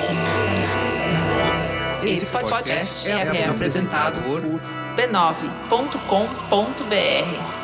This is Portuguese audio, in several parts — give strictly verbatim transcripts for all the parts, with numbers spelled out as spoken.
Esse podcast é, é apresentado por b nove ponto com ponto b r.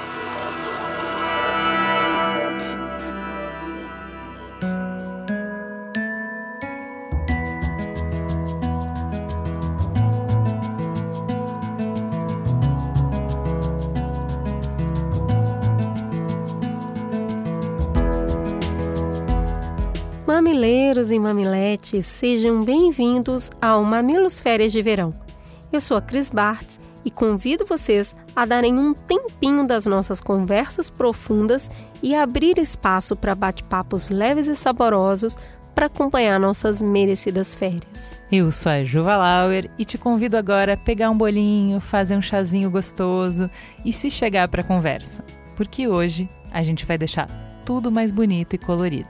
Mamileiros e mamiletes, sejam bem-vindos ao Mamilos Férias de Verão. Eu sou a Cris Bartz e convido vocês a darem um tempinho das nossas conversas profundas e abrir espaço para bate-papos leves e saborosos para acompanhar nossas merecidas férias. Eu sou a Juva Lauer e te convido agora a pegar um bolinho, fazer um chazinho gostoso e se chegar para a conversa, porque hoje a gente vai deixar tudo mais bonito e colorido.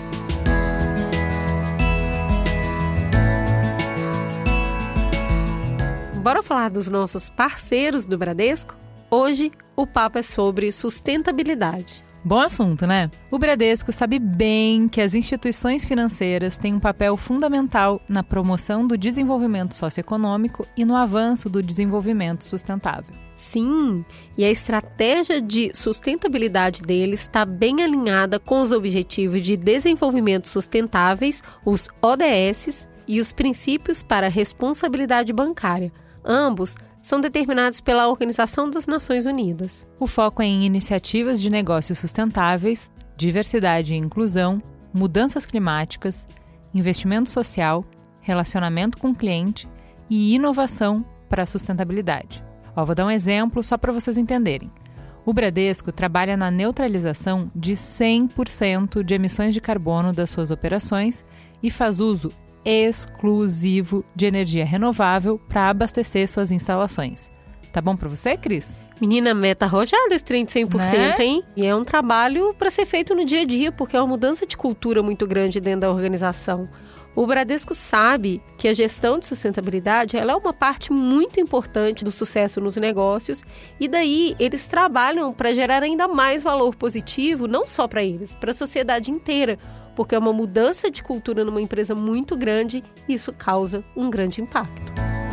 Bora falar dos nossos parceiros do Bradesco? Hoje, o papo é sobre sustentabilidade. Bom assunto, né? O Bradesco sabe bem que as instituições financeiras têm um papel fundamental na promoção do desenvolvimento socioeconômico e no avanço do desenvolvimento sustentável. Sim, e a estratégia de sustentabilidade deles está bem alinhada com os Objetivos de Desenvolvimento Sustentáveis, os O D S, e os Princípios para a Responsabilidade Bancária. Ambos são determinados pela Organização das Nações Unidas. O foco é em iniciativas de negócios sustentáveis, diversidade e inclusão, mudanças climáticas, investimento social, relacionamento com o cliente e inovação para a sustentabilidade. Ó, vou dar um exemplo só para vocês entenderem. O Bradesco trabalha na neutralização de cem por cento de emissões de carbono das suas operações e faz uso exclusivo de energia renovável para abastecer suas instalações. Tá bom para você, Cris? Menina, meta arrojada esse trem de cem por cento, né? Hein? E é um trabalho para ser feito no dia a dia, porque é uma mudança de cultura muito grande dentro da organização. O Bradesco sabe que a gestão de sustentabilidade ela é uma parte muito importante do sucesso nos negócios e daí eles trabalham para gerar ainda mais valor positivo, não só para eles, para a sociedade inteira, porque é uma mudança de cultura numa empresa muito grande e isso causa um grande impacto.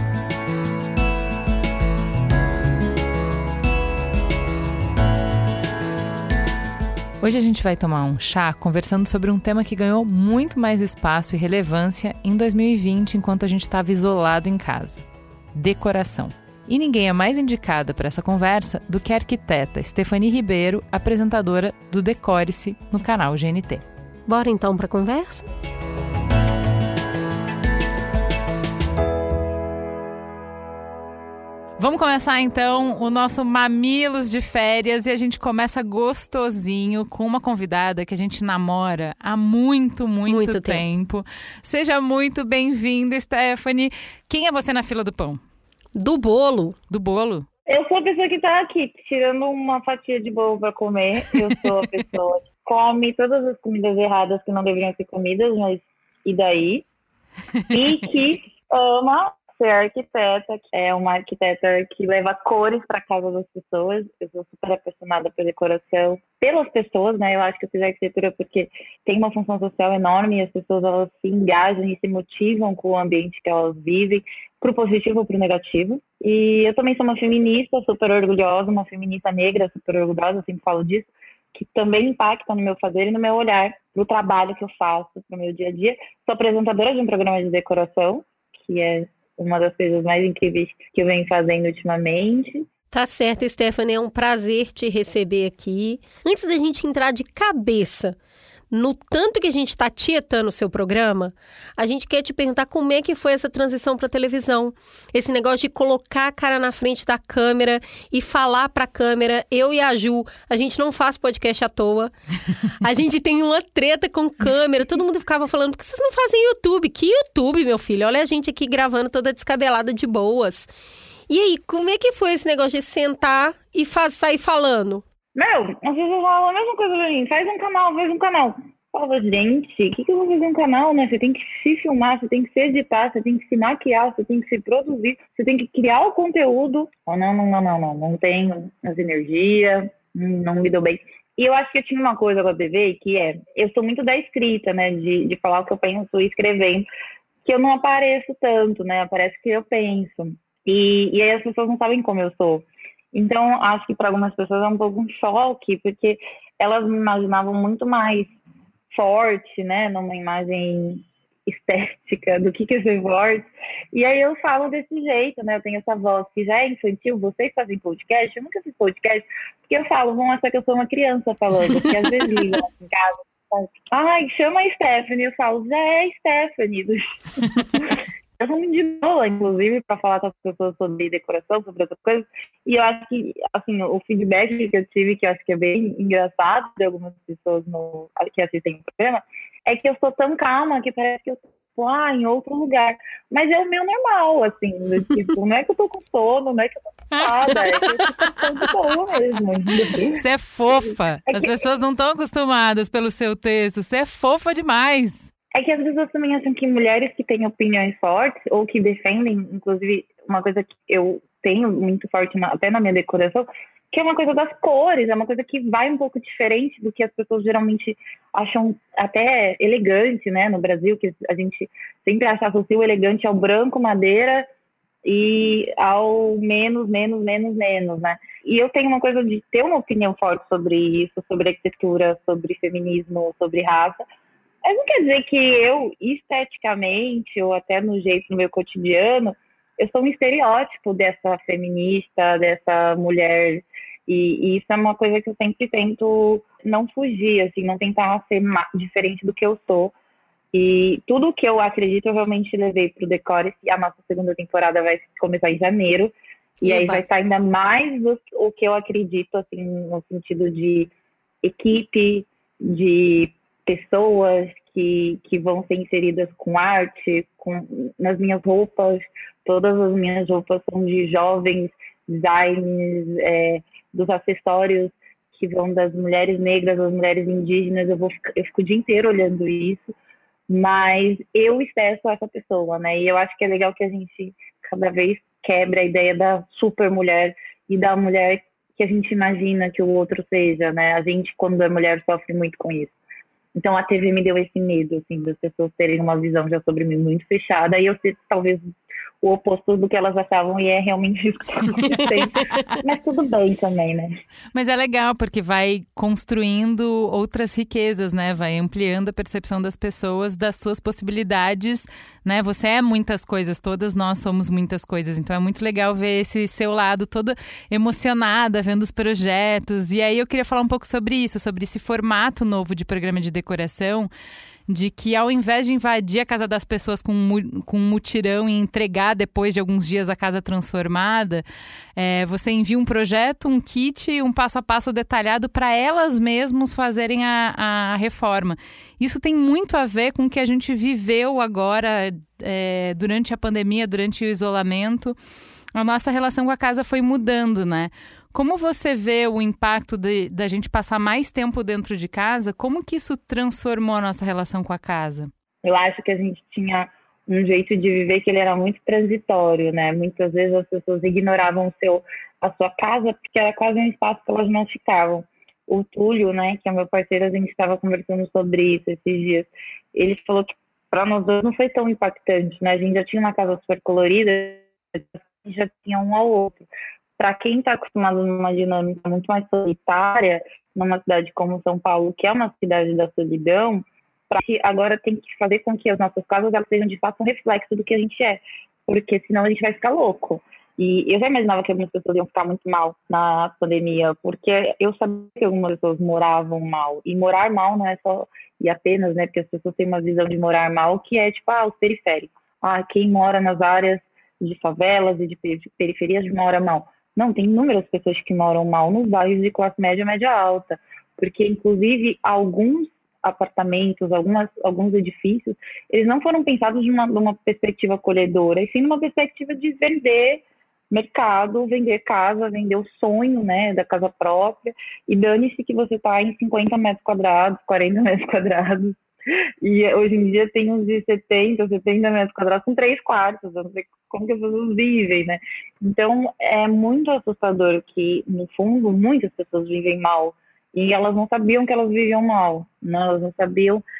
Hoje a gente vai tomar um chá conversando sobre um tema que ganhou muito mais espaço e relevância em dois mil e vinte, enquanto a gente estava isolado em casa. Decoração. E ninguém é mais indicada para essa conversa do que a arquiteta Stephanie Ribeiro, apresentadora do Decore-se no canal G N T. Bora então para a conversa? Vamos começar então o nosso Mamilos de Férias e a gente começa gostosinho com uma convidada que a gente namora há muito, muito, muito tempo. tempo. Seja muito bem-vinda, Stephanie. Quem é você na fila do pão? Do bolo. Do bolo? Eu sou a pessoa que tá aqui tirando uma fatia de bolo para comer. Eu sou a pessoa que come todas as comidas erradas que não deveriam ser comidas, mas e daí? E que ama ser arquiteta, que é uma arquiteta que leva cores para casa das pessoas. Eu sou super apaixonada por decoração, pelas pessoas, né? Eu acho que eu fiz arquitetura porque tem uma função social enorme e as pessoas elas se engajam e se motivam com o ambiente que elas vivem, pro positivo ou pro negativo. E eu também sou uma feminista, super orgulhosa, uma feminista negra, super orgulhosa, eu sempre falo disso, que também impacta no meu fazer e no meu olhar, pro trabalho que eu faço, pro meu dia a dia. Sou apresentadora de um programa de decoração, que é uma das coisas mais incríveis que eu venho fazendo ultimamente. Tá certo, Stephanie, é um prazer te receber aqui. Antes da gente entrar de cabeça no tanto que a gente está tietando o seu programa, a gente quer te perguntar como é que foi essa transição para televisão. Esse negócio de colocar a cara na frente da câmera e falar para a câmera. Eu e a Ju, a gente não faz podcast à toa. A gente tem uma treta com câmera. Todo mundo ficava falando, por que vocês não fazem YouTube? Que YouTube, meu filho? Olha a gente aqui gravando toda descabelada de boas. E aí, como é que foi esse negócio de sentar e faz, sair falando? Meu, às vezes eu falo a mesma coisa pra mim, faz um canal, faz um canal. Fala, gente, o que, que eu vou fazer um canal, né? Você tem que se filmar, você tem que se editar, você tem que se maquiar, você tem que se produzir, você tem que criar o conteúdo. Oh, não, não, não, não, não, não tenho as energias, não me deu bem. E eu acho que eu tinha uma coisa com a T V que é, eu sou muito da escrita, né? De, de falar o que eu penso escrevendo. que eu não apareço tanto, né? Parece que eu penso. E, e aí as pessoas não sabem como eu sou. Então, acho que para algumas pessoas é um pouco um choque, porque elas me imaginavam muito mais forte, né? Numa imagem estética do que que é ser forte. E aí eu falo desse jeito, né? Eu tenho essa voz que já é infantil. Vocês fazem podcast? Eu nunca fiz podcast, porque eu falo, vão achar que eu sou uma criança falando, porque às vezes ligam aqui em casa. Ai, chama a Stephanie. Eu falo, já é Stephanie. Eu sou muito de boa, inclusive, para falar com as pessoas sobre decoração, sobre outras coisas. E eu acho que, assim, o feedback que eu tive, que eu acho que é bem engraçado de algumas pessoas no, que assistem o programa, é que eu sou tão calma que parece que eu tô ah, em outro lugar. Mas é o meu normal, assim. Tipo, não é que eu tô com sono, não é que eu tô cansada, é que eu tô de boa mesmo. Você é fofa. É que... As pessoas não estão acostumadas pelo seu texto. Você é fofa demais. É que as pessoas também acham que mulheres que têm opiniões fortes ou que defendem, inclusive, uma coisa que eu tenho muito forte até na minha decoração, que é uma coisa das cores, é uma coisa que vai um pouco diferente do que as pessoas geralmente acham até elegante, né? No Brasil, que a gente sempre acha associa o elegante ao branco, madeira e ao menos, menos, menos, menos, né? E eu tenho uma coisa de ter uma opinião forte sobre isso, sobre arquitetura, sobre feminismo, sobre raça. Mas não quer dizer que eu, esteticamente, ou até no jeito, no meu cotidiano, eu sou um estereótipo dessa feminista, dessa mulher. E, e isso é uma coisa que eu sempre tento não fugir, assim, não tentar ser diferente do que eu sou. E tudo que eu acredito, eu realmente levei para o Decore. E a nossa segunda temporada vai começar em janeiro. E Eba. Aí vai estar ainda mais do, o que eu acredito, assim, no sentido de equipe, de pessoas que, que vão ser inseridas com arte, com, nas minhas roupas. Todas as minhas roupas são de jovens designs, é, dos acessórios que vão das mulheres negras às mulheres indígenas. Eu, vou, eu fico o dia inteiro olhando isso, mas eu excesso essa pessoa, né? E eu acho que é legal que a gente cada vez quebra a ideia da super mulher e da mulher que a gente imagina que o outro seja, né? A gente, quando é mulher, sofre muito com isso. Então a T V me deu esse medo, assim, das pessoas terem uma visão já sobre mim muito fechada, e eu sei talvez o oposto do que elas achavam, e é realmente isso que está acontecendo. Mas tudo bem também, né? Mas é legal, porque vai construindo outras riquezas, né? Vai ampliando a percepção das pessoas, das suas possibilidades, né? Você é muitas coisas, todas nós somos muitas coisas. Então é muito legal ver esse seu lado toda emocionada, vendo os projetos. E aí eu queria falar um pouco sobre isso, sobre esse formato novo de programa de decoração, de que ao invés de invadir a casa das pessoas com, com um mutirão e entregar depois de alguns dias a casa transformada, é, você envia um projeto, um kit, um passo a passo detalhado para elas mesmas fazerem a, a reforma. Isso tem muito a ver com o que a gente viveu agora é, durante a pandemia, durante o isolamento. A nossa relação com a casa foi mudando, né? Como você vê o impacto de, da gente passar mais tempo dentro de casa? Como que isso transformou a nossa relação com a casa? Eu acho que a gente tinha um jeito de viver que ele era muito transitório, né? Muitas vezes as pessoas ignoravam o seu, a sua casa porque era quase um espaço que elas não ficavam. O Túlio, né, que é meu parceiro, a gente estava conversando sobre isso esses dias. Ele falou que para nós dois não foi tão impactante, né? A gente já tinha uma casa super colorida, a gente já tinha um ao outro. Para quem está acostumado numa dinâmica muito mais solitária, numa cidade como São Paulo, que é uma cidade da solidão, pra que agora tem que fazer com que as nossas casas elas sejam de fato um reflexo do que a gente é, porque senão a gente vai ficar louco. E eu já imaginava que algumas pessoas iam ficar muito mal na pandemia, porque eu sabia que algumas pessoas moravam mal, e morar mal não é só e apenas, né, porque as pessoas têm uma visão de morar mal que é tipo, ah, os periféricos. Ah, quem mora nas áreas de favelas e de periferias mora mal. Não, tem inúmeras pessoas que moram mal nos bairros de classe média, média alta, porque inclusive alguns apartamentos, algumas, alguns edifícios, eles não foram pensados de uma, de uma perspectiva acolhedora, e sim numa perspectiva de vender mercado, vender casa, vender o sonho, né, da casa própria, e dane-se que você está em cinquenta metros quadrados, quarenta metros quadrados, e hoje em dia tem uns de setenta, setenta metros quadrados com três quartos, eu não sei como que as pessoas vivem, né? Então, é muito assustador que, no fundo, muitas pessoas vivem mal, e elas não sabiam que elas viviam mal, né? Elas não sabiam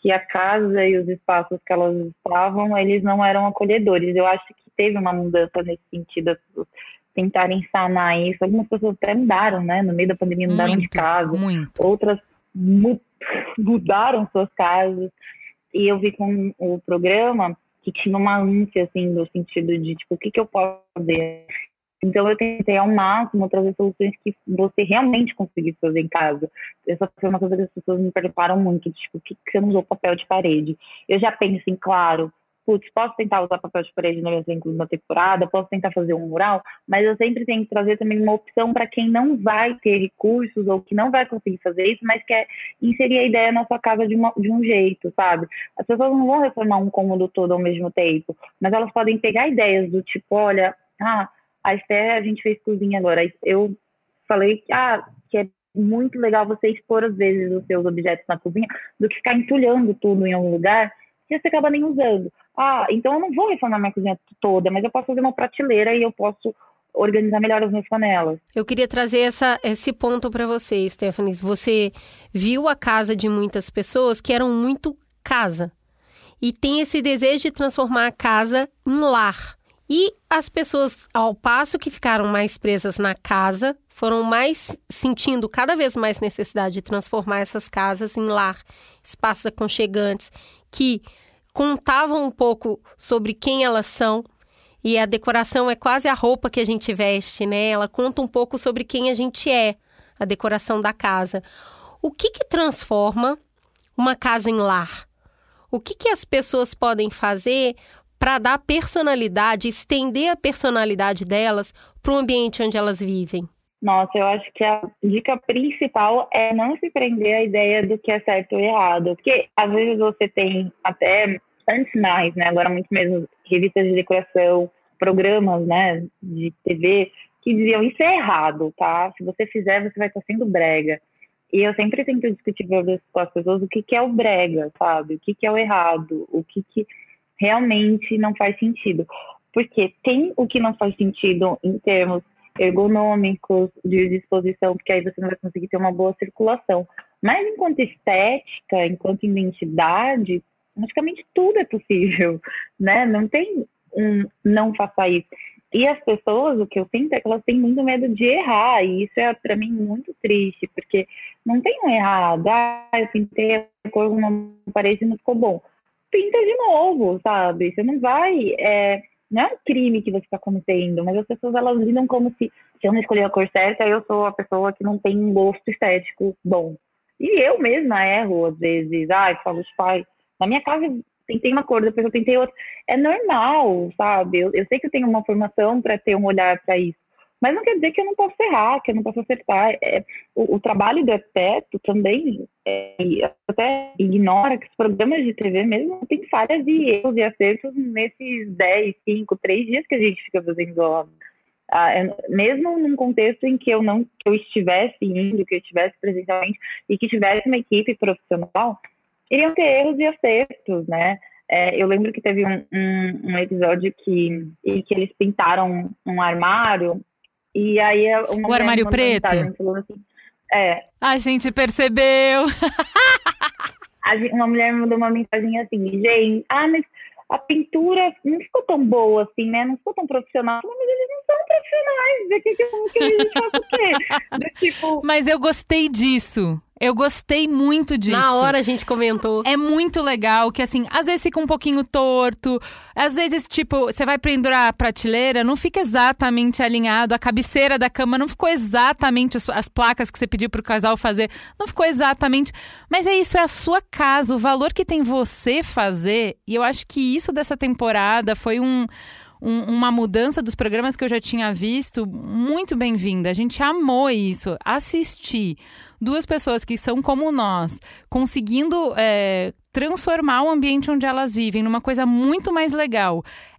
que a casa e os espaços que elas estavam, eles não eram acolhedores. Eu acho que teve uma mudança nesse sentido, as pessoas tentarem sanar isso. Algumas pessoas até mudaram, né? No meio da pandemia mudaram muito, de casa. Muito. Outras mu- mudaram suas casas. E eu vi com o programa que tinha uma ânsia, assim, no sentido de, tipo, o que, que eu posso fazer? Então, eu tentei ao máximo trazer soluções que você realmente conseguisse fazer em casa. Essa foi uma coisa que as pessoas me perguntaram muito, tipo, por que você não usou papel de parede? Eu já penso em, claro, putz, posso tentar usar papel de parede no exemplo de uma temporada, posso tentar fazer um mural, mas eu sempre tenho que trazer também uma opção para quem não vai ter recursos ou que não vai conseguir fazer isso, mas quer inserir a ideia na sua casa de, uma, de um jeito, sabe? As pessoas não vão reformar um cômodo todo ao mesmo tempo, mas elas podem pegar ideias do tipo, olha, ah, a Esther, a gente fez cozinha agora, eu falei que, ah, que é muito legal você expor às vezes os seus objetos na cozinha do que ficar entulhando tudo em algum lugar que você acaba nem usando. Ah, então eu não vou reformar minha cozinha toda, mas eu posso fazer uma prateleira e eu posso organizar melhor as minhas panelas. Eu queria trazer essa, esse ponto para você, Stephanie. Você viu a casa de muitas pessoas que eram muito casa e tem esse desejo de transformar a casa em lar. E as pessoas, ao passo que ficaram mais presas na casa, foram mais sentindo cada vez mais necessidade de transformar essas casas em lar, espaços aconchegantes, que contavam um pouco sobre quem elas são. E a decoração é quase a roupa que a gente veste, né? Ela conta um pouco sobre quem a gente é, a decoração da casa. O que que transforma uma casa em lar? O que que as pessoas podem fazer para dar personalidade, estender a personalidade delas para o ambiente onde elas vivem? Nossa, eu acho que a dica principal é não se prender à ideia do que é certo ou errado. Porque às vezes você tem até, antes mais, né? Agora muito mesmo, revistas de decoração, programas, né, de T V, que diziam, isso é errado, tá? Se você fizer, você vai estar sendo brega. E eu sempre tento discutir com as pessoas o que, que é o brega, sabe? O que, que é o errado, o que, que realmente não faz sentido. Porque tem o que não faz sentido em termos ergonômicos, de disposição, porque aí você não vai conseguir ter uma boa circulação. Mas enquanto estética, enquanto identidade, praticamente tudo é possível, né? Não tem um não faça isso. E as pessoas, o que eu sinto é que elas têm muito medo de errar, e isso é para mim muito triste, porque não tem um errado. Ah, eu pintei a cor numa parede e não ficou bom. Pinta de novo, sabe? Você não vai... É, não é um crime que você está cometendo, mas as pessoas, elas lidam como se, se eu não escolher a cor certa, eu sou a pessoa que não tem um gosto estético bom. E eu mesma erro, às vezes. Ah, eu falo, pai, na minha casa eu tentei uma cor, depois eu tentei outra. É normal, sabe? Eu, eu sei que eu tenho uma formação para ter um olhar para isso, mas não quer dizer que eu não posso errar, que eu não posso acertar. É, o, o trabalho do arquiteto também é, até ignora que os programas de T V mesmo tem falhas e erros e acertos nesses dez, cinco, três dias que a gente fica fazendo obra. Ah, é, mesmo num contexto em que eu não que eu estivesse indo, que eu estivesse presencialmente e que tivesse uma equipe profissional, iriam ter erros e acertos, né? É, eu lembro que teve um, um, um episódio que, em que eles pintaram um armário. E aí uma o armário preto? Falou assim, é, a gente percebeu. Uma mulher me mandou uma mensagem assim, gente, ah, mas a pintura não ficou tão boa assim, né? Não ficou tão profissional. Mas eles não são profissionais. O que, que, que a gente faz o quê? Do, tipo... Mas eu gostei disso. Eu gostei muito disso. Na hora a gente comentou. É muito legal que, assim, às vezes fica um pouquinho torto. Às vezes, tipo, você vai pendurar a prateleira, não fica exatamente alinhado. A cabeceira da cama não ficou exatamente as, as placas que você pediu pro casal fazer. Não ficou exatamente. Mas é isso, é a sua casa. O valor que tem você fazer. E eu acho que isso dessa temporada foi um... Um, uma mudança dos programas que eu já tinha visto muito bem-vinda. A gente amou isso. Assistir duas pessoas que são como nós, conseguindo é, transformar o ambiente onde elas vivem numa coisa muito mais legal.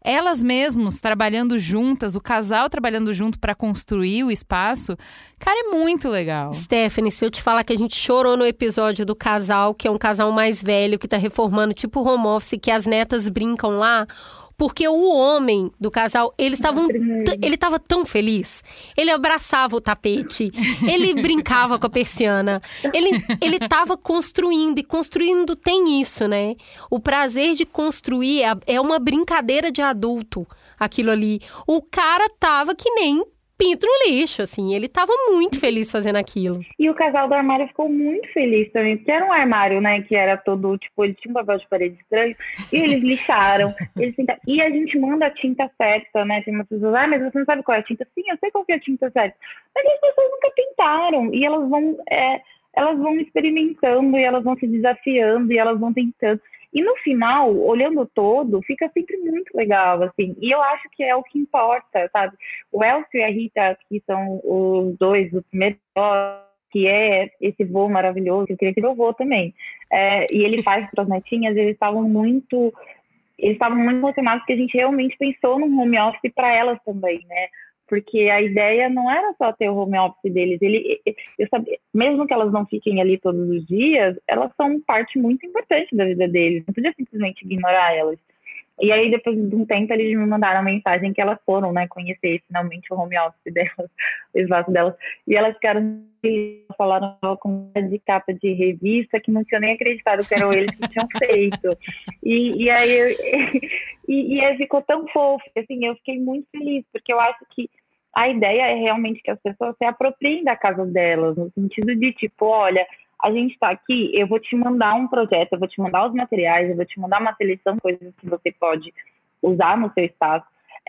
elas mesmas trabalhando juntas, o casal trabalhando junto para construir o espaço, cara, é muito legal. Stephanie, se eu te falar que a gente chorou no episódio do casal, que é um casal mais velho, que tá reformando tipo home office, que as netas brincam lá, porque o homem do casal, eles estavam, t- ele estava tão feliz. Ele abraçava o tapete, ele brincava com a persiana, ele ele estava construindo, e construindo tem isso, né? O prazer de construir é, é uma brincadeira de adulto, aquilo ali. O cara tava que nem pinto no lixo, assim, ele tava muito feliz fazendo aquilo. E o casal do armário ficou muito feliz também, porque era um armário, né, que era todo, tipo, ele tinha um papel de parede estranho, e eles lixaram, eles tentaram, e a gente manda a tinta certa, né, tem umas pessoas, ah, mas você não sabe qual é a tinta? Sim, eu sei qual que é a tinta certa, mas as pessoas nunca tentaram, e elas vão, é, elas vão experimentando, e elas vão se desafiando, e elas vão tentando. E no final, olhando todo, fica sempre muito legal, assim. E eu acho que é o que importa, sabe? O Elcio e a Rita, que são os dois do primeiro voo, que é esse voo maravilhoso, eu queria que eu voo também. É, e ele faz para as netinhas, eles estavam muito... Eles estavam muito emocionados porque a gente realmente pensou num home office para elas também, né? Porque a ideia não era só ter o home office deles. Ele, eu sabia, mesmo que elas não fiquem ali todos os dias, elas são parte muito importante da vida deles. Não podia simplesmente ignorar elas. E aí, depois de um tempo, eles me mandaram a mensagem que elas foram, né, conhecer finalmente o home office delas, o espaço delas. E elas ficaram, falaram com de capa de revista que não tinham nem acreditado que eram eles que tinham feito. E, e aí eu, e, e aí ficou tão fofo, assim, eu fiquei muito feliz, porque eu acho que a ideia é realmente que as pessoas se apropriem da casa delas, no sentido de, tipo, olha, a gente está aqui, eu vou te mandar um projeto, eu vou te mandar os materiais, eu vou te mandar uma seleção de coisas que você pode usar no seu espaço,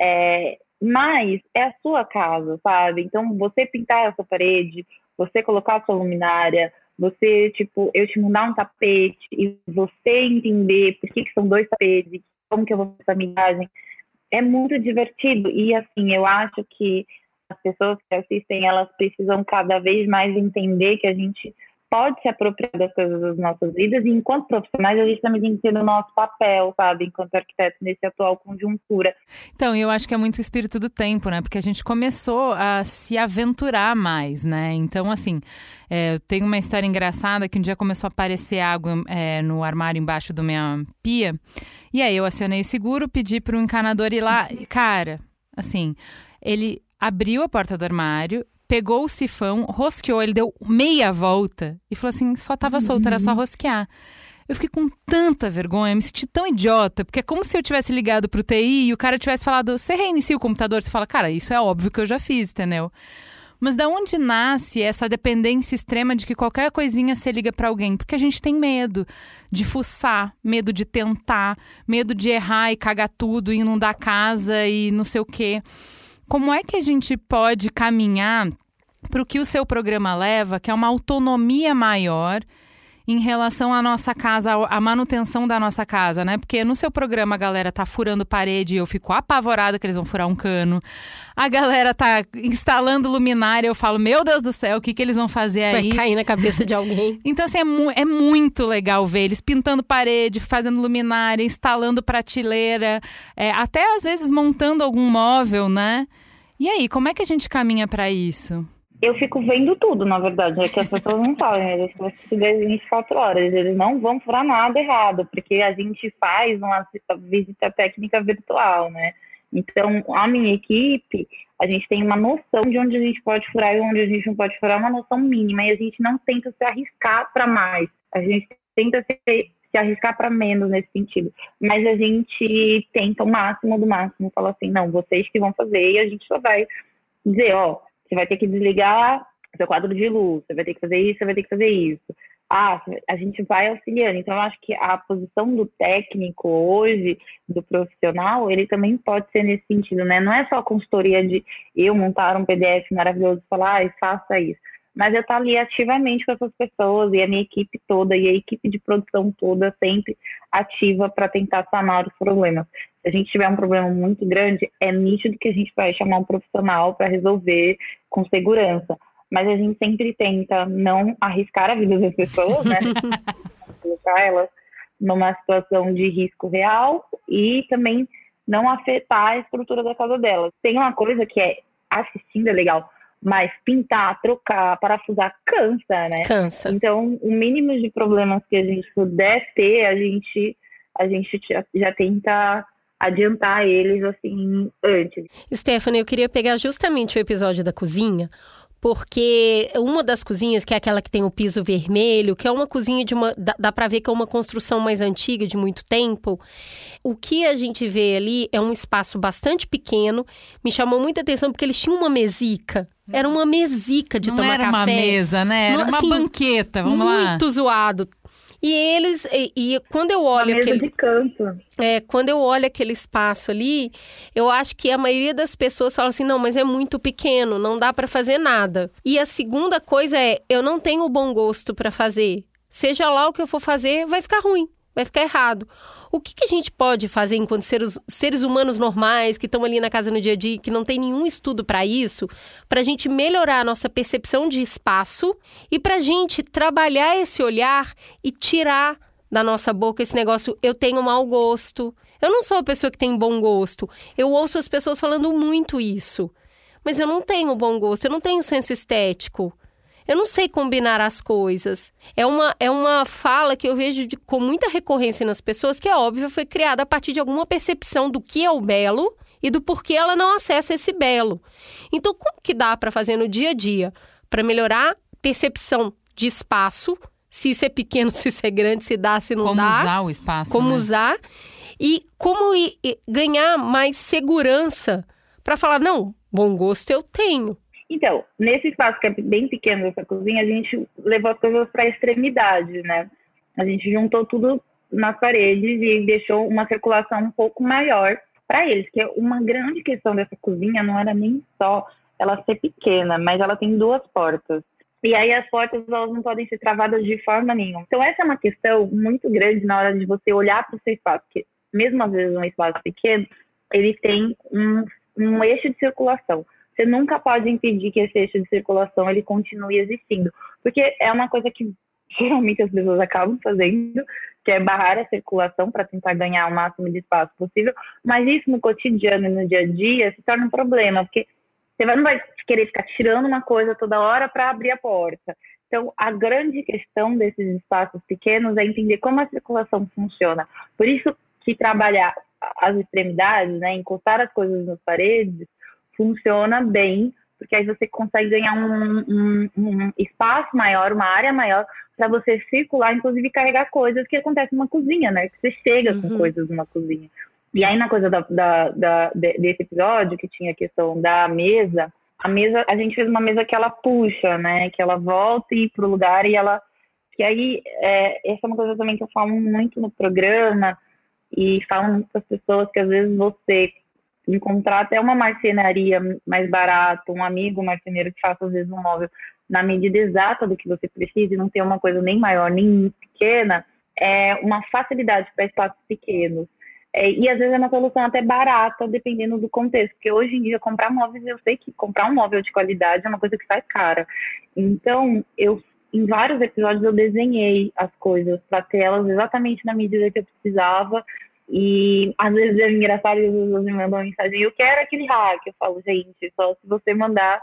é, mas é a sua casa, sabe? Então, você pintar essa parede, você colocar a sua luminária, você, tipo, eu te mandar um tapete e você entender por que, que são dois tapetes, como que eu vou fazer essa mensagem, é muito divertido. E, assim, eu acho que as pessoas que assistem, elas precisam cada vez mais entender que a gente pode se apropriar das coisas das nossas vidas, e enquanto profissionais a gente também tem que ter o nosso papel, sabe, enquanto arquiteto nesse atual conjuntura. Então, eu acho que é muito o espírito do tempo, né, porque a gente começou a se aventurar mais, né, então assim, é, tem uma história engraçada que um dia começou a aparecer água é, no armário embaixo da minha pia, e aí eu acionei o seguro, pedi para o encanador ir lá, e, cara, assim, ele abriu a porta do armário, pegou o sifão, rosqueou, ele deu meia volta e falou assim, só tava solto, era só rosquear. Eu fiquei com tanta vergonha, me senti tão idiota, porque é como se eu tivesse ligado pro T I e o cara tivesse falado, você reinicia o computador? Você fala, cara, isso é óbvio que eu já fiz, entendeu? Mas da onde nasce essa dependência extrema de que qualquer coisinha você liga pra alguém? Porque a gente tem medo de fuçar, medo de tentar, medo de errar e cagar tudo, e inundar a casa e não sei o quê. Como é que a gente pode caminhar para o que o seu programa leva, que é uma autonomia maior em relação à nossa casa, à manutenção da nossa casa, né? Porque no seu programa a galera tá furando parede e eu fico apavorada que eles vão furar um cano. A galera tá instalando luminária, eu falo, meu Deus do céu, o que que eles vão fazer aí? Vai cair na cabeça de alguém. Então, assim, é, mu- é muito legal ver eles pintando parede, fazendo luminária, instalando prateleira, é, até às vezes montando algum móvel, né? E aí, como é que a gente caminha para isso? Eu fico vendo tudo, na verdade, é que as pessoas não sabem, eles ficam vinte e quatro horas, eles não vão furar nada errado, porque a gente faz uma visita técnica virtual, né? Então, a minha equipe, a gente tem uma noção de onde a gente pode furar e onde a gente não pode furar, uma noção mínima, e a gente não tenta se arriscar para mais, a gente tenta se, se arriscar para menos nesse sentido, mas a gente tenta o máximo do máximo, fala assim, não, vocês que vão fazer, e a gente só vai dizer, ó, você vai ter que desligar seu quadro de luz, você vai ter que fazer isso, você vai ter que fazer isso. Ah, a gente vai auxiliando. Então, eu acho que a posição do técnico hoje, do profissional, ele também pode ser nesse sentido, né? Não é só a consultoria de eu montar um P D F maravilhoso e falar, ah, faça isso. Mas eu estar ali ativamente com essas pessoas e a minha equipe toda e a equipe de produção toda sempre ativa para tentar sanar os problemas. Se a gente tiver um problema muito grande, é nítido que a gente vai chamar um profissional para resolver com segurança. Mas a gente sempre tenta não arriscar a vida das pessoas, né? Colocar elas numa situação de risco real e também não afetar a estrutura da casa dela. Tem uma coisa que é, assistindo é legal, mas pintar, trocar, parafusar, cansa, né? Cansa. Então, o mínimo de problemas que a gente puder ter, a gente, a gente já, já tenta adiantar eles, assim, antes. Stephanie, eu queria pegar justamente o episódio da cozinha, porque uma das cozinhas, que é aquela que tem o piso vermelho, que é uma cozinha de uma... Dá, dá pra ver que é uma construção mais antiga, de muito tempo. O que a gente vê ali é um espaço bastante pequeno. Me chamou muita atenção porque eles tinham uma mesica. Era uma mesica de Não tomar era café. uma mesa, né? Era Não, uma assim, banqueta, vamos lá. Muito zoado. E eles... E, e quando eu olho Uma mesa aquele... de canto. É, quando eu olho aquele espaço ali, eu acho que a maioria das pessoas fala assim, não, mas é muito pequeno, não dá pra fazer nada. E a segunda coisa é, eu não tenho bom gosto pra fazer. Seja lá o que eu for fazer, vai ficar ruim, vai ficar errado. O que, que a gente pode fazer enquanto seres, seres humanos normais, que estão ali na casa no dia a dia, que não tem nenhum estudo pra isso, pra gente melhorar a nossa percepção de espaço e pra gente trabalhar esse olhar e tirar da nossa boca esse negócio, eu tenho mau gosto. Eu não sou a pessoa que tem bom gosto. Eu ouço as pessoas falando muito isso. Mas eu não tenho bom gosto, eu não tenho senso estético. Eu não sei combinar as coisas. É uma, é uma fala que eu vejo de, com muita recorrência nas pessoas, que é óbvio, foi criada a partir de alguma percepção do que é o belo e do porquê ela não acessa esse belo. Então, como que dá para fazer no dia a dia para melhorar a percepção de espaço, se isso é pequeno, se isso é grande, se dá, se não como dá. Como usar o espaço, Como né? usar. E como ir, ir, ganhar mais segurança para falar, não, bom gosto eu tenho. Então, nesse espaço que é bem pequeno dessa cozinha, a gente levou as coisas para a extremidade, né? A gente juntou tudo nas paredes e deixou uma circulação um pouco maior para eles, que é uma grande questão dessa cozinha, não era nem só ela ser pequena, mas ela tem duas portas. E aí as portas elas não podem ser travadas de forma nenhuma. Então essa é uma questão muito grande na hora de você olhar para o seu espaço, porque mesmo às vezes um espaço pequeno, ele tem um, um eixo de circulação. Você nunca pode impedir que esse eixo de circulação ele continue existindo, porque é uma coisa que geralmente as pessoas acabam fazendo, que é barrar a circulação para tentar ganhar o máximo de espaço possível, mas isso no cotidiano e no dia a dia se torna um problema, porque você não vai querer ficar tirando uma coisa toda hora para abrir a porta. Então, a grande questão desses espaços pequenos é entender como a circulação funciona. Por isso que trabalhar as extremidades, né, encostar as coisas nas paredes, funciona bem, porque aí você consegue ganhar um, um, um espaço maior, uma área maior, para você circular, inclusive carregar coisas que acontecem numa cozinha, né? Que você chega Uhum. com coisas numa cozinha. E aí, na coisa da, da, da, desse episódio, que tinha a questão da mesa, a mesa, a gente fez uma mesa que ela puxa, né? Que ela volta e ir pro lugar e ela... Que aí, é, essa é uma coisa também que eu falo muito no programa e falo muito para as pessoas, que às vezes você encontrar até uma marcenaria mais barata, um amigo marceneiro que faça às vezes um móvel na medida exata do que você precisa e não ter uma coisa nem maior nem pequena, é uma facilidade para espaços pequenos. É, e às vezes é uma solução até barata, dependendo do contexto, porque hoje em dia comprar móveis, eu sei que comprar um móvel de qualidade é uma coisa que sai cara. Então, eu, em vários episódios eu desenhei as coisas para ter elas exatamente na medida que eu precisava. E às vezes é engraçado, às vezes me mandam mensagem, eu quero aquele hack, eu falo, gente, só se você mandar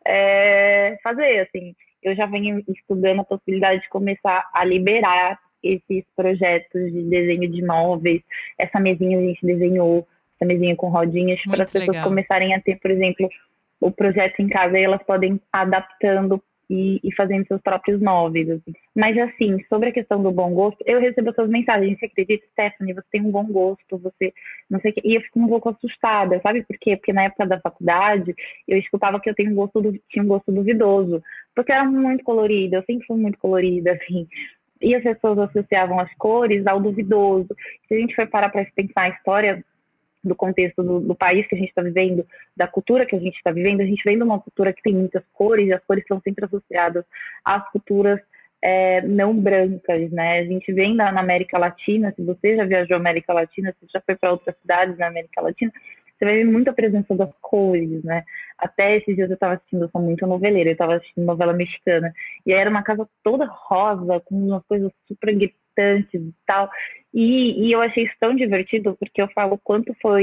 é, fazer, assim. Eu já venho estudando a possibilidade de começar a liberar esses projetos de desenho de móveis. Essa mesinha a gente desenhou, essa mesinha com rodinhas, para as pessoas legal. começarem a ter, por exemplo, o projeto em casa e elas podem adaptando E, e fazendo seus próprios móveis, assim. Mas, assim, sobre a questão do bom gosto, eu recebo essas mensagens, você acredita, Stephanie, você tem um bom gosto, você não sei o que, e eu fico um pouco assustada, sabe por quê? Porque na época da faculdade, eu escutava que eu tenho um gosto, tinha um gosto duvidoso, porque eu era muito colorida, eu sempre fui muito colorida, assim, e as pessoas associavam as cores ao duvidoso. Se a gente for parar para pensar a história do contexto do, do país que a gente está vivendo, da cultura que a gente está vivendo, a gente vem de uma cultura que tem muitas cores, e as cores são sempre associadas às culturas é, não brancas, né? A gente vem na, na América Latina, se você já viajou à América Latina, se já foi para outras cidades na América Latina, você vai ver muita presença das cores, né? Até esses dias eu estava assistindo, eu sou muito noveleira, eu estava assistindo novela mexicana, e aí era uma casa toda rosa, com umas coisas super gritantes e tal, e, e eu achei isso tão divertido, porque eu falo quanto foi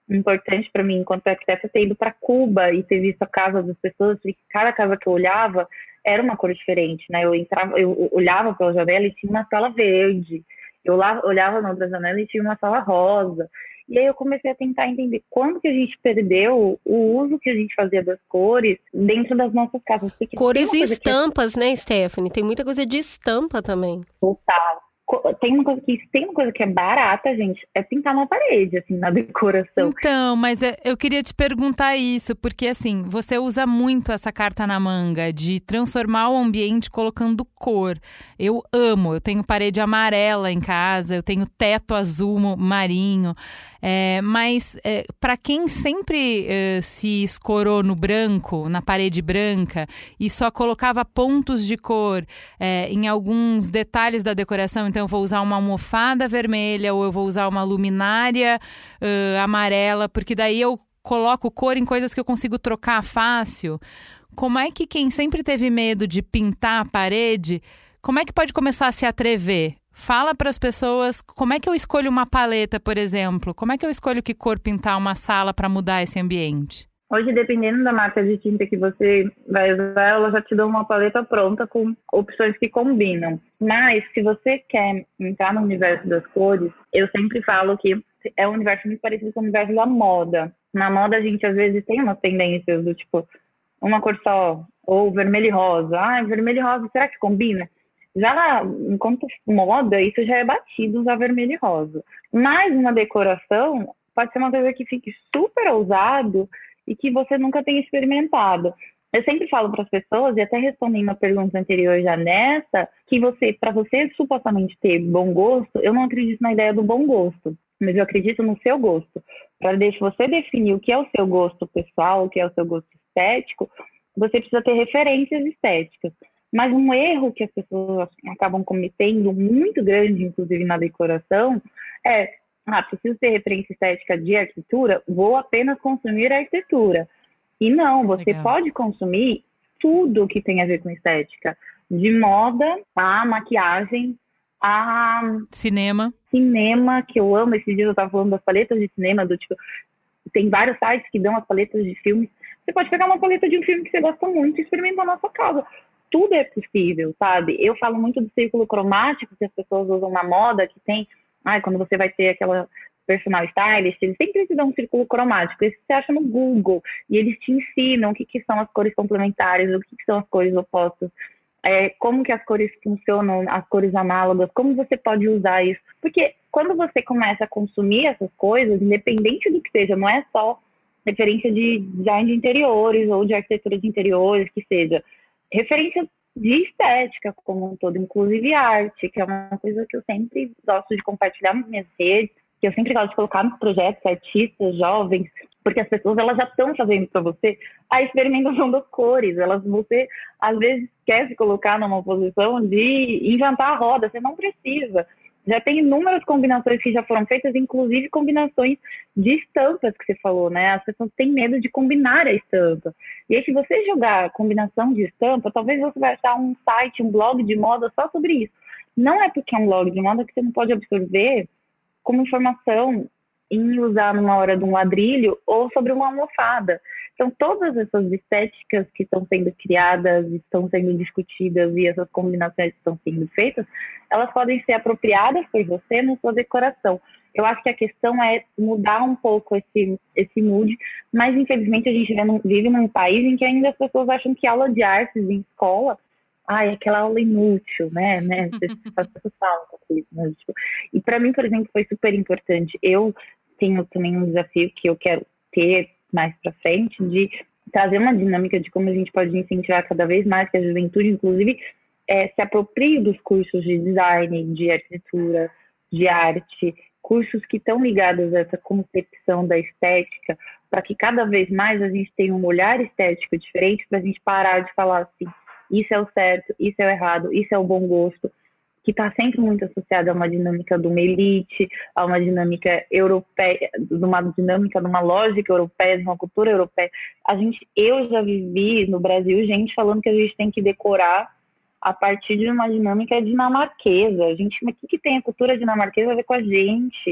importante para mim, enquanto arquiteta, ter ido para Cuba e ter visto a casa das pessoas, porque cada casa que eu olhava era uma cor diferente, né? Eu entrava, eu olhava pela janela e tinha uma sala verde, eu olhava na outra janela e tinha uma sala rosa. E aí eu comecei a tentar entender quando que a gente perdeu o uso que a gente fazia das cores dentro das nossas casas. Porque cores e estampas, que é... né, Stephanie? Tem muita coisa de estampa também. Total. Tem uma coisa que, tem uma coisa que é barata, gente, é pintar uma parede, assim, na decoração. Então, mas eu queria te perguntar isso, porque assim, você usa muito essa carta na manga de transformar o ambiente colocando cor. Eu amo, eu tenho parede amarela em casa, eu tenho teto azul marinho. É, mas é, para quem sempre é, se escorou no branco, na parede branca, e só colocava pontos de cor é, em alguns detalhes da decoração, então eu vou usar uma almofada vermelha ou eu vou usar uma luminária uh, amarela, porque daí eu coloco cor em coisas que eu consigo trocar fácil. Como é que quem sempre teve medo de pintar a parede, como é que pode começar a se atrever? Fala para as pessoas como é que eu escolho uma paleta, por exemplo. Como é que eu escolho que cor pintar uma sala para mudar esse ambiente? Hoje, dependendo da marca de tinta que você vai usar, ela já te dá uma paleta pronta com opções que combinam. Mas, se você quer entrar no universo das cores, eu sempre falo que é um universo muito parecido com o universo da moda. Na moda, a gente às vezes tem umas tendências do tipo, uma cor só, ou vermelho e rosa. Ah, vermelho e rosa, será que combina? Já lá, enquanto moda, isso já é batido usar vermelho e rosa. Mas uma decoração pode ser uma coisa que fique super ousado e que você nunca tenha experimentado. Eu sempre falo para as pessoas, e até respondendo a pergunta anterior já nessa, que você, para você supostamente ter bom gosto, eu não acredito na ideia do bom gosto, mas eu acredito no seu gosto. Para você definir o que é o seu gosto pessoal, o que é o seu gosto estético, você precisa ter referências estéticas. Mas um erro que as pessoas acabam cometendo, muito grande, inclusive na decoração, é, ah, preciso ter referência estética de arquitetura, vou apenas consumir a arquitetura. E não, você Legal. Pode consumir tudo que tem a ver com estética. De moda, a maquiagem, a... Cinema. Cinema, que eu amo. Esses dias eu estava falando das paletas de cinema, do tipo... Tem vários sites que dão as paletas de filmes. Você pode pegar uma paleta de um filme que você gosta muito e experimentar na sua casa. Tudo é possível, sabe? Eu falo muito do círculo cromático que as pessoas usam na moda, que tem... Ai, quando você vai ter aquela personal stylist, eles sempre te dão um círculo cromático. Esse você acha no Google. E eles te ensinam o que, que são as cores complementares, o que, que são as cores opostas, é, como que as cores funcionam, as cores análogas, como você pode usar isso. Porque quando você começa a consumir essas coisas, independente do que seja, não é só referência de design de interiores ou de arquitetura de interiores, que seja... Referência de estética como um todo, inclusive arte, que é uma coisa que eu sempre gosto de compartilhar nas minhas redes, que eu sempre gosto de colocar nos projetos, artistas, jovens, porque as pessoas elas já estão fazendo para você a experimentação das cores. Elas, você, às vezes, quer se colocar numa posição de inventar a roda, você não precisa. Já tem inúmeras combinações que já foram feitas, inclusive combinações de estampas que você falou, né? As pessoas têm medo de combinar a estampa. E aí, se você jogar combinação de estampa, talvez você vai achar um site, um blog de moda só sobre isso. Não é porque é um blog de moda que você não pode absorver como informação em usar numa hora de um ladrilho ou sobre uma almofada. Então, todas essas estéticas que estão sendo criadas, estão sendo discutidas e essas combinações que estão sendo feitas, elas podem ser apropriadas por você na sua decoração. Eu acho que a questão é mudar um pouco esse, esse mood, mas infelizmente a gente vive num país em que ainda as pessoas acham que aula de artes em escola, ah, é aquela aula inútil, né? né? As pessoas falam isso, né? E para mim, por exemplo, foi super importante. Eu tenho também um desafio que eu quero ter mais para frente, de trazer uma dinâmica de como a gente pode incentivar cada vez mais que a juventude, inclusive, é, se aproprie dos cursos de design, de arquitetura, de arte, cursos que estão ligados a essa concepção da estética, para que cada vez mais a gente tenha um olhar estético diferente, para a gente parar de falar assim, isso é o certo, isso é o errado, isso é o bom gosto, que está sempre muito associada a uma dinâmica de uma elite, a uma dinâmica europeia, de uma dinâmica, de uma lógica europeia, de uma cultura europeia. A gente, eu já vivi no Brasil gente falando que a gente tem que decorar a partir de uma dinâmica dinamarquesa. A gente, mas o que, que tem a cultura dinamarquesa a ver com a gente?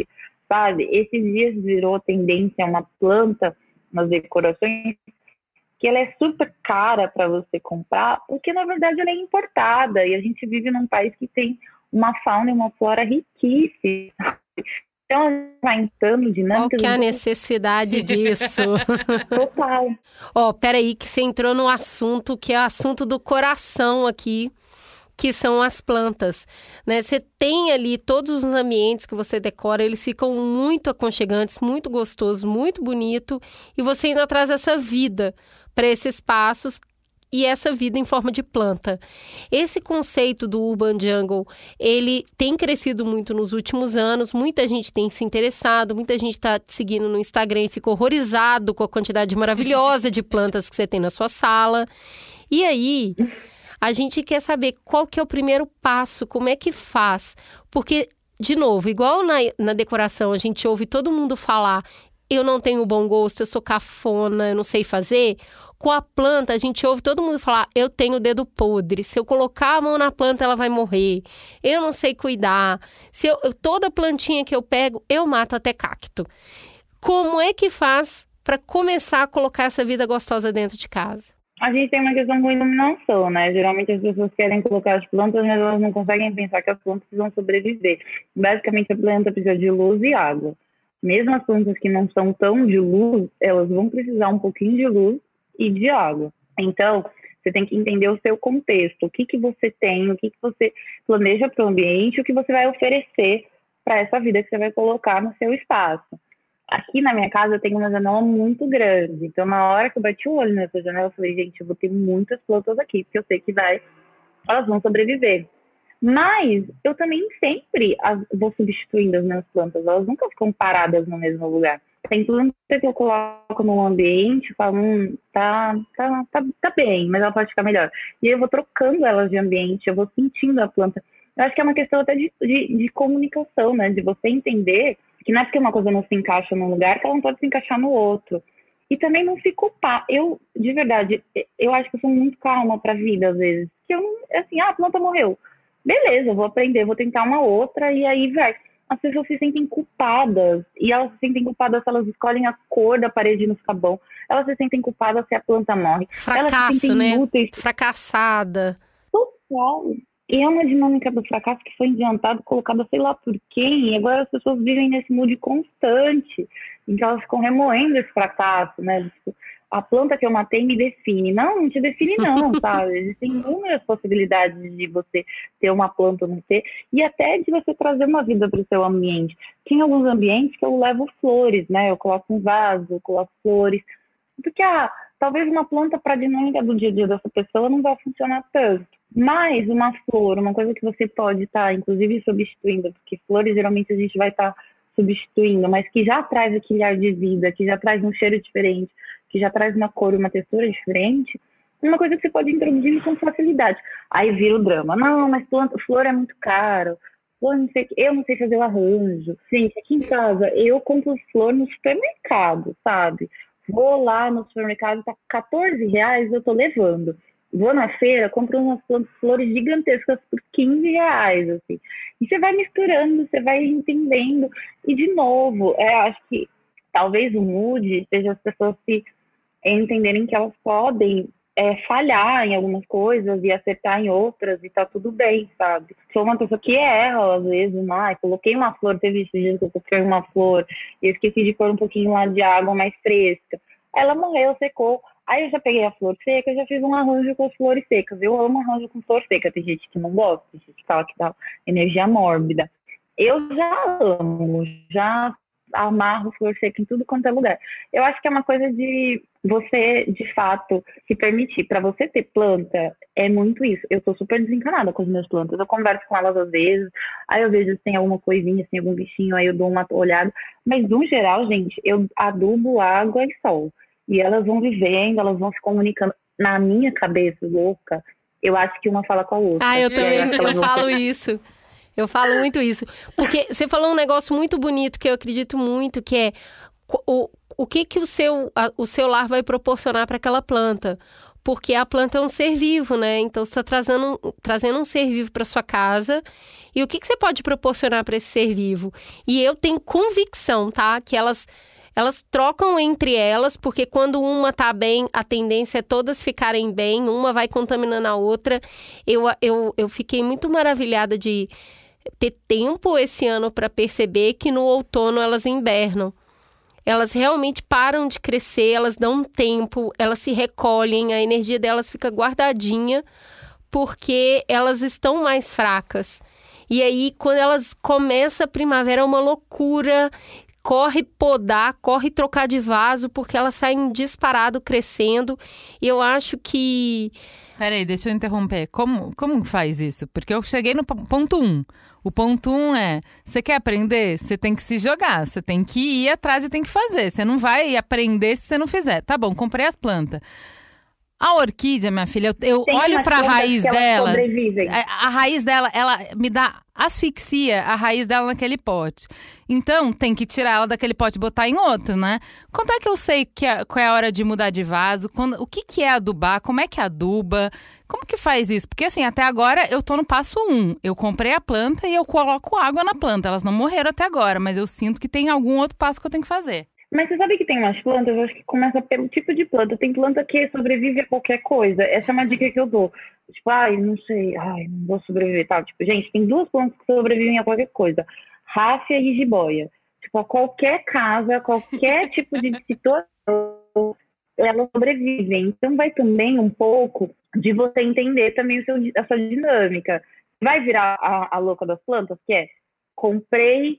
sabe? Esses dias virou tendência uma planta nas decorações que ela é super cara para você comprar, porque na verdade ela é importada e a gente vive num país que tem uma fauna e uma flora riquíssima. Então, vai entrando dinâmica. Qual que é a necessidade disso? Total. Ó, peraí que você entrou no assunto que é o assunto do coração aqui, que são as plantas, né? Você tem ali todos os ambientes que você decora, eles ficam muito aconchegantes, muito gostosos, muito bonito, e você ainda traz essa vida para esses espaços e essa vida em forma de planta. Esse conceito do Urban Jungle, ele tem crescido muito nos últimos anos, muita gente tem se interessado, muita gente está te seguindo no Instagram e fica horrorizado com a quantidade maravilhosa de plantas que você tem na sua sala. E aí, a gente quer saber qual que é o primeiro passo, como é que faz, porque, de novo, igual na, na decoração, a gente ouve todo mundo falar, eu não tenho bom gosto, eu sou cafona, eu não sei fazer. Com a planta, a gente ouve todo mundo falar, eu tenho o dedo podre, se eu colocar a mão na planta, ela vai morrer. Eu não sei cuidar. Se eu, toda plantinha que eu pego, eu mato até cacto. Como é que faz para começar a colocar essa vida gostosa dentro de casa? A gente tem uma questão com iluminação, né? Geralmente as pessoas querem colocar as plantas, mas elas não conseguem pensar que as plantas precisam sobreviver. Basicamente, a planta precisa de luz e água. Mesmo as plantas que não são tão de luz, elas vão precisar um pouquinho de luz e de água. Então, você tem que entender o seu contexto, o que, que você tem, o que, que você planeja para o ambiente, o que você vai oferecer para essa vida que você vai colocar no seu espaço. Aqui na minha casa eu tenho uma janela muito grande, então na hora que eu bati o olho nessa janela, eu falei, gente, eu vou ter muitas plantas aqui, porque eu sei que vai, elas vão sobreviver. Mas eu também sempre as, vou substituindo as minhas plantas, elas nunca ficam paradas no mesmo lugar. Tem planta que eu coloco no ambiente e falo, hum, tá, tá, tá, tá bem, mas ela pode ficar melhor. E aí eu vou trocando elas de ambiente, eu vou sentindo a planta. Eu acho que é uma questão até de, de, de comunicação, né? De você entender que não é porque uma coisa não se encaixa num lugar que ela não pode se encaixar no outro. E também não se culpar. Eu, de verdade, eu acho que eu sou muito calma pra vida, às vezes. Que eu, assim, ah, a planta morreu. Beleza, eu vou aprender, vou tentar uma outra e aí vai. As pessoas se sentem culpadas. E elas se sentem culpadas se elas escolhem a cor da parede e não fica bom. Elas se sentem culpadas se a planta morre. Fracasso, elas se sentem né? inúteis. Fracassada. Total. E é uma dinâmica do fracasso que foi inventado, colocada sei lá por quem, e agora as pessoas vivem nesse mood constante, em que elas ficam remoendo esse fracasso, né? A planta que eu matei me define. Não, não te define não, sabe? Existem inúmeras possibilidades de você ter uma planta ou não ter, e até de você trazer uma vida para o seu ambiente. Tem alguns ambientes que eu levo flores, né? Eu coloco um vaso, eu coloco flores, porque ah, talvez uma planta para a dinâmica do dia a dia dessa pessoa não vai funcionar tanto. Mas uma flor, uma coisa que você pode estar, tá, inclusive, substituindo, porque flores geralmente a gente vai estar tá substituindo, mas que já traz aquele ar de vida, que já traz um cheiro diferente, que já traz uma cor e uma textura diferente, uma coisa que você pode introduzir com facilidade. Aí vira o drama. Não, mas planta, flor é muito caro. Flor, não sei, eu não sei fazer o arranjo. Gente, aqui em casa, eu compro flor no supermercado, sabe? Vou lá no supermercado, tá quatorze reais, eu tô levando. Vou na feira, compro umas flores gigantescas por quinze reais, assim. E você vai misturando, você vai entendendo. E, de novo, é, acho que talvez o mood seja as pessoas se entenderem que elas podem é, falhar em algumas coisas e acertar em outras e tá tudo bem, sabe? Sou uma pessoa que erra, às vezes, mas coloquei uma flor, teve esses dias que eu coloquei uma flor e eu esqueci de pôr um pouquinho lá de água mais fresca. Ela morreu, secou. Aí eu já peguei a flor seca, eu já fiz um arranjo com as flores secas. Eu amo arranjo com flor seca. Tem gente que não gosta, tem gente que fala que dá energia mórbida. Eu já amo, já amarro flor seca em tudo quanto é lugar. Eu acho que é uma coisa de você, de fato, se permitir. Para você ter planta, é muito isso. Eu tô super desencanada com as minhas plantas. Eu converso com elas às vezes, aí eu vejo se tem alguma coisinha, se tem algum bichinho, aí eu dou uma olhada. Mas, no geral, gente, eu adubo água e sol. E elas vão vivendo, elas vão se comunicando. Na minha cabeça louca, eu acho que uma fala com a outra. Ah, eu também eu vão... falo isso. Eu falo muito isso. Porque você falou um negócio muito bonito, que eu acredito muito, que é o, o que, que o, seu, a, o seu lar vai proporcionar para aquela planta. porque a planta é um ser vivo, né? Então, você está trazendo, trazendo um ser vivo para sua casa. E o que, que você pode proporcionar para esse ser vivo? E eu tenho convicção, tá? Que elas, elas trocam entre elas, porque quando uma tá bem, a tendência é todas ficarem bem, uma vai contaminando a outra. Eu, eu, eu fiquei muito maravilhada de ter tempo esse ano para perceber que no outono elas invernam. Elas realmente param de crescer, elas dão um tempo, elas se recolhem, a energia delas fica guardadinha, porque elas estão mais fracas. E aí, quando elas começam a primavera, é uma loucura, corre podar, corre trocar de vaso, porque elas saem disparado crescendo. E eu acho que... Peraí, deixa eu interromper. Como, como faz isso? Porque eu cheguei no ponto um. O ponto um é, você quer aprender? Você tem que se jogar, você tem que ir atrás e tem que fazer. Você não vai aprender se você não fizer. Tá bom, comprei as plantas. A orquídea, minha filha, eu, eu olho pra raiz dela, a, a raiz dela, ela me dá asfixia, a raiz dela naquele pote. Então, tem que tirar ela daquele pote e botar em outro, né? Quando é que eu sei que é, qual é a hora de mudar de vaso? Quando, o que, que é adubar? Como é que aduba? Como que faz isso? Porque assim, até agora eu tô no passo um. Eu comprei a planta e eu coloco água na planta. Elas não morreram até agora, mas eu sinto que tem algum outro passo que eu tenho que fazer. Mas você sabe que tem umas plantas, eu acho que começa pelo tipo de planta. Tem planta que sobrevive a qualquer coisa. Essa é uma dica que eu dou. Tipo, ai, não sei, ai, não vou sobreviver, tal. Tipo, gente, tem duas plantas que sobrevivem a qualquer coisa. Ráfia e jiboia. Tipo, a qualquer casa, qualquer tipo de situação, elas sobrevivem. Então vai também um pouco de você entender também o seu, a sua dinâmica. Vai virar a, a louca das plantas, que é, comprei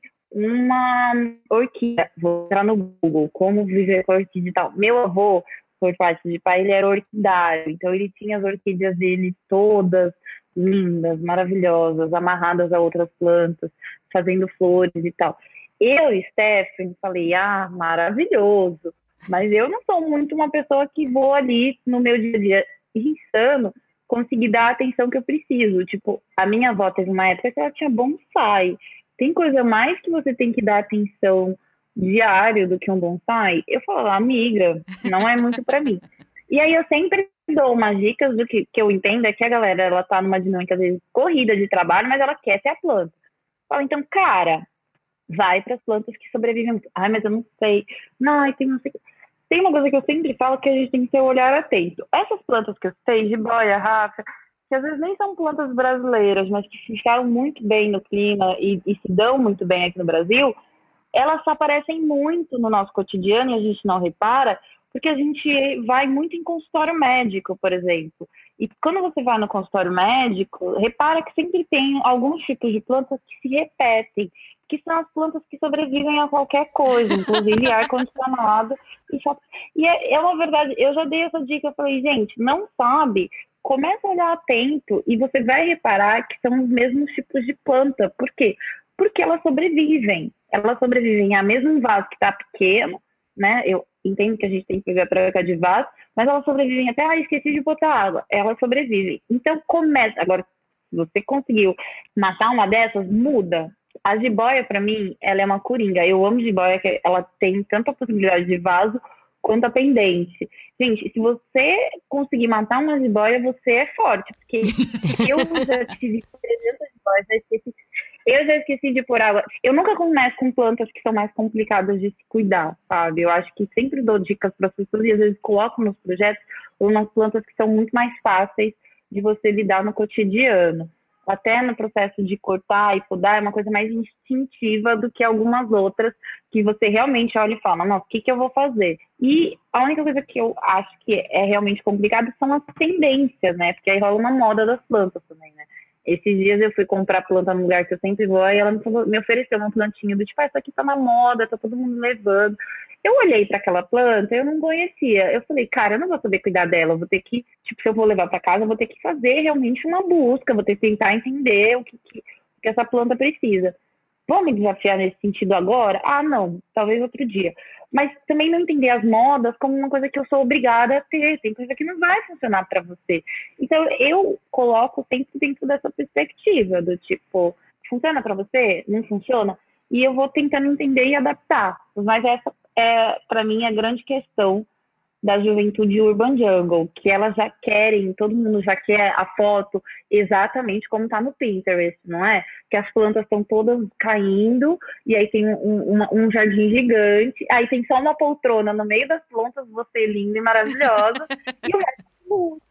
uma orquídea, vou entrar no Google, como viver com orquídea e tal. Meu avô, por parte de pai, ele era orquidário, então ele tinha as orquídeas dele todas lindas, maravilhosas, amarradas a outras plantas, fazendo flores e tal. Eu e Stephanie falei, ah, maravilhoso, mas eu não sou muito uma pessoa que vou ali no meu dia a dia insano conseguir dar a atenção que eu preciso. Tipo, a minha avó teve uma época que ela tinha bonsai. Tem coisa mais que você tem que dar atenção diário do que um bonsai? Eu falo, amiga, não é muito pra mim. E aí eu sempre dou umas dicas do que, que eu entendo é que a galera, ela tá numa dinâmica, às vezes, corrida de trabalho, mas ela quer ter a planta. Fala, então, cara, vai para as plantas que sobrevivem. Ai, mas eu não sei. Não, tem não sei. Tem uma coisa que eu sempre falo que a gente tem que ter o olhar atento. Essas plantas que eu sei, jiboia, ráfia, que às vezes nem são plantas brasileiras, mas que ficaram muito bem no clima e, e se dão muito bem aqui no Brasil, elas aparecem muito no nosso cotidiano e a gente não repara, porque a gente vai muito em consultório médico, por exemplo. E quando você vai no consultório médico, repara que sempre tem alguns tipos de plantas que se repetem, que são as plantas que sobrevivem a qualquer coisa, inclusive ar-condicionado. E, só... e é, é uma verdade, eu já dei essa dica, eu falei, gente, não sabe... Começa a olhar atento e você vai reparar que são os mesmos tipos de planta. Por quê? Porque elas sobrevivem. Elas sobrevivem a mesmo vaso que está pequeno, né? Eu entendo que a gente tem que fazer a troca de vaso, mas elas sobrevivem até, ah, esqueci de botar água. Elas sobrevivem. Então, começa. Agora, se você conseguiu matar uma dessas, muda. A jiboia, para mim, ela é uma coringa. Eu amo jiboia, que ela tem tanta possibilidade de vaso quanto a pendente. Gente, se você conseguir matar uma jiboia, você é forte, porque eu já tive trezentas jiboias, já esqueci, eu já esqueci de pôr água. Eu nunca começo com plantas que são mais complicadas de se cuidar, sabe? Eu acho que sempre dou dicas para as pessoas e às vezes coloco nos projetos umas plantas que são muito mais fáceis de você lidar no cotidiano. Até no processo de cortar e podar é uma coisa mais instintiva do que algumas outras que você realmente olha e fala, nossa, o que, que eu vou fazer? E a única coisa que eu acho que é realmente complicado são as tendências, né? Porque aí rola uma moda das plantas também, né? Esses dias eu fui comprar planta num lugar que eu sempre vou e ela me, falou, me ofereceu uma plantinha do tipo, ah, isso aqui tá na moda, tá todo mundo levando. Eu olhei para aquela planta, eu não conhecia. Eu falei, cara, eu não vou saber cuidar dela. Eu vou ter que, tipo, se eu vou levar para casa, eu vou ter que fazer realmente uma busca, vou ter que tentar entender o que, que, o que essa planta precisa. Vou me desafiar nesse sentido agora? Ah, não, talvez outro dia. Mas também não entender as modas como uma coisa que eu sou obrigada a ter. Tem coisa que não vai funcionar para você. Então, eu coloco sempre dentro dessa perspectiva, do tipo, funciona para você? Não funciona? E eu vou tentando entender e adaptar. Mas essa é, para mim, a grande questão da juventude Urban Jungle, que elas já querem, todo mundo já quer a foto exatamente como está no Pinterest, não é? Que as plantas estão todas caindo, e aí tem um, uma, um jardim gigante, aí tem só uma poltrona no meio das plantas, você linda e maravilhosa, e o resto é tudo.